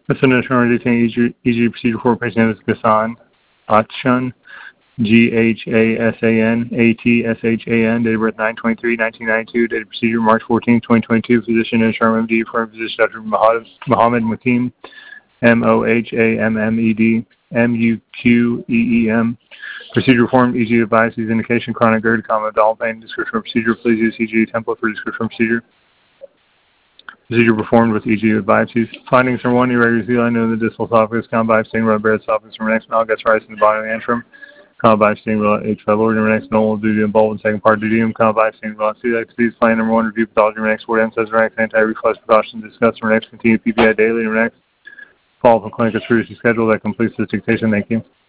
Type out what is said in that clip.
This initial routine EG procedure for patient name is Ghassan Atshan, Ghassan, date of birth 9/23/1992, date of procedure March 14, 2022, physician and MD for physician Dr. Mohammed Muqeem, Mohammed Muqeem. Procedure form, EG advice, use indication, chronic GERD, abdominal pain, description of procedure, please use EG template for description of procedure. Procedure performed with EG biopsies. Findings are 1, irregular Z-line in the distal esophagus, common biopsy, rub bare esophagus from next mouth, gastritis in the bottom of the antrum, common biopsy, H5 organ, next normal, duodenum, bulb, second part, duodenum, common biopsy, celiac disease, plan number 1, review pathology, next word, says next, anti-reflux precautions, discuss next, continue PPI daily, next, follow up clinic is previously scheduled, that completes this dictation, thank you.